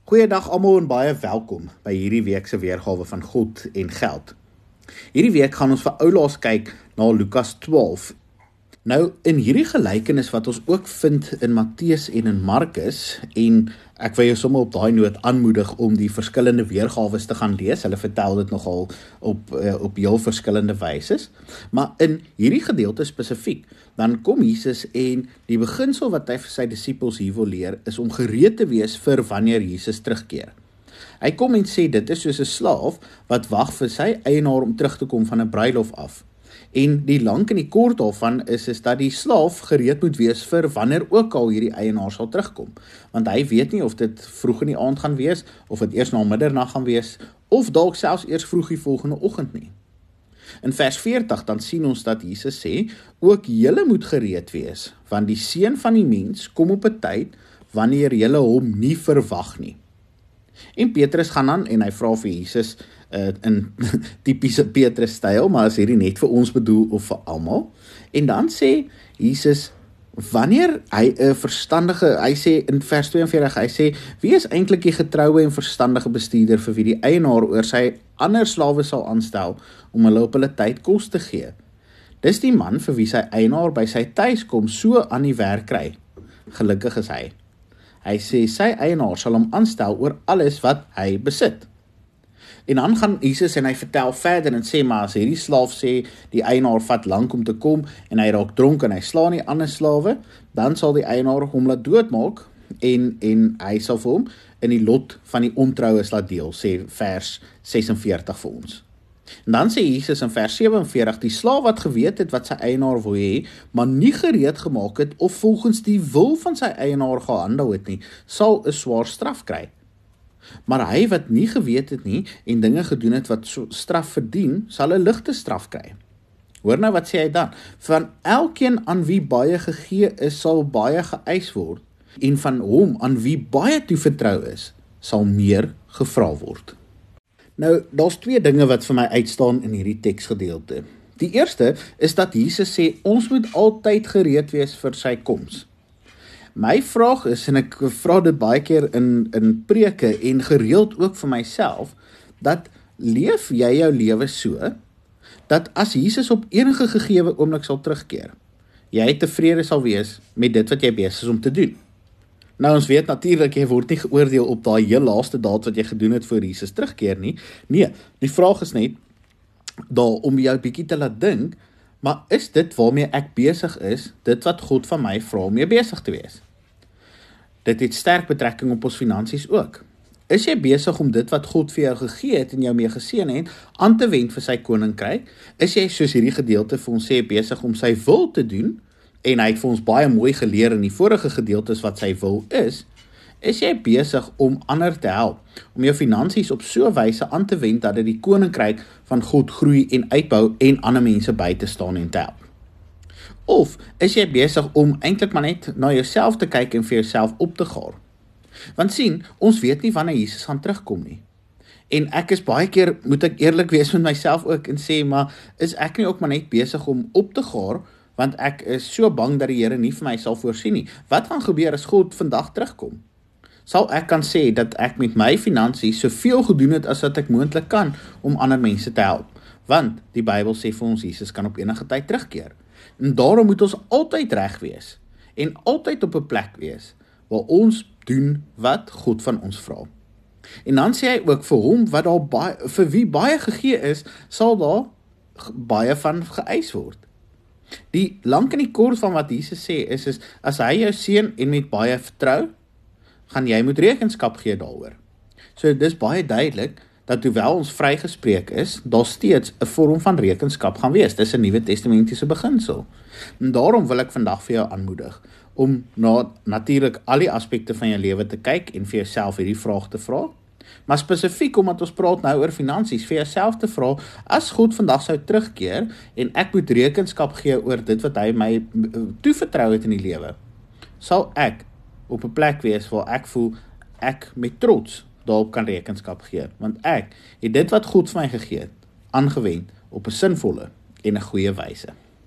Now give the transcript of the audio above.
Goeiedag almal en baie welkom by hierdie week se weergawe van God en Geld. Hierdie week gaan ons vir oulaas kyk na Lukas 12. Nou, in hierdie gelykenis wat ons ook vind in Matteus en in Markus, en ek wil jou sommer op daai noot aanmoedig om die verskillende weergawes te gaan lees. Hulle vertel dit nogal op heel verskillende wyses. Maar in hierdie gedeelte spesifiek, dan kom Jesus en die beginsel wat hy vir sy disippels hier wil leer, is om gereed te wees vir wanneer Jesus terugkeer. Hy kom en sê dit is soos 'n slaaf wat wag vir sy eienaar om terug te kom van 'n bruilof af. En die lank en die kort daarvan is dat die slaaf gereed moet wees vir wanneer ook al hierdie eienaar sal terugkom. Want hy weet nie of dit vroeg in die aand gaan wees, of dit eers na middernag gaan wees, of dalk selfs eers vroeg die volgende oggend nie. In vers 40 dan sien ons dat Jesus sê, ook julle moet gereed wees, want die seun van die mens kom op 'n tyd wanneer julle hom nie verwag nie. En Petrus gaan aan en hy vra vir Jesus in typiese Petrus styl, maar is hierdie net vir ons bedoel of vir almal. En dan sê Jesus, wanneer hy 'n verstandige, hy sê in vers 42, hy sê, wie is eintlik die getroue en verstandige bestuurder vir wie die eienaar oor sy ander slawe sal aanstel om hulle op hulle tyd kos te gee? Dis die man vir wie sy eienaar by sy tuiskom so aan die werk kry. Gelukkig is hy. Hy sê sy eienaar sal hom aanstel oor alles wat hy besit. En dan gaan Jesus en hy vertel verder en sê, maar as hierdie slaaf sê, die eienaar vat lank om te kom en hy raak dronk en hy slaan die ander slawe, dan sal die eienaar hom laat doodmaak en hy sal vir hom in die lot van die ontroues laat deel, sê vers 46 vir ons. En dan sê Jesus in vers 47, die slaaf wat geweet het wat sy eienaar wil hê, maar nie gereed gemaak het of volgens die wil van sy eienaar gehandel het nie, sal 'n swaar straf kry. Maar hy wat nie geweet het nie en dinge gedoen het wat straf verdien, sal 'n ligte straf kry. Hoor nou wat sê hy dan? Van elkeen aan wie baie gegee is, sal baie geëis word, en van hom aan wie baie toevertrou is, sal meer gevra word. Nou, daar's twee dinge wat vir my uitstaan in hierdie teksgedeelte. Die eerste is dat Jesus sê, ons moet altyd gereed wees vir sy koms. My vraag is, en ek vra dit baie keer in preke en gereeld ook vir myself, dat leef jy jou lewe so, dat as Jesus op enige gegewe oomblik sal terugkeer, jy tevrede sal wees met dit wat jy besig is om te doen. Nou, ons weet natuurlik, jy word nie geoordeel op daai heel laaste daad wat jy gedoen het voor Jesus terugkeer nie. Nee, die vraag is net, daar om jou bietjie te laat dink, maar is dit waarmee ek besig is, dit wat God van my vra om mee besig te wees? Dit het sterk betrekking op ons finansies ook. Is jy besig om dit wat God vir jou gegee het en jou mee geseën het, aan te wend vir sy koninkryk? Is jy, soos hierdie gedeelte vir ons sê, besig om sy wil te doen, en hy het vir ons baie mooi geleer in die vorige gedeeltes wat sy wil is jy besig om ander te help, om jou finansies op so 'n wyse aan te wend dat dit die koninkryk van God groei en uitbou en ander mense by te staan en te help? Of is jy besig om eintlik maar net na jouself te kyk en vir jouself op te gaar? Want sien, ons weet nie wanneer Jesus gaan terugkom nie. En ek is baie keer, moet ek eerlik wees met myself ook en sê, maar is ek nie ook maar net besig om op te gaar, want ek is so bang dat die Here nie vir my sal voorsien nie. Wat gaan gebeur as God vandag terugkom? Sal ek kan sê dat ek met my finansies soveel gedoen het as wat ek moontlik kan om ander mense te help? Want die Bybel sê vir ons, Jesus kan op enige tyd terugkeer. En daarom moet ons altyd reg wees en altyd op 'n plek wees waar ons doen wat God van ons vra. En dan sê hy ook vir hom wat daar vir wie baie gegee is, sal daar baie van geëis word. Die lank en die kort van wat Jesus sê is as hy jou seën en met baie vertrou, gaan jy moet rekenskap gee daaroor. So dis baie duidelik dat hoewel ons vrygespreek is, daar steeds 'n vorm van rekenskap gaan wees. Dis 'n Nuwe Testamentiese beginsel. En daarom wil ek vandag vir jou aanmoedig om natuurlik al die aspekte van jou lewe te kyk en vir jouself hierdie vraag te vra. Maar spesifiek omdat ons praat nou oor finansies, vir jouself te vra, as God vandag sou terugkeer en ek moet rekenskap gee oor dit wat hy my toevertrou het in die lewe, sal ek op 'n plek wees waar ek voel ek met trots daarop kan rekenskap gee, want ek het dit wat God vir my gegee het, aangewend op 'n sinvolle en 'n goeie wyse.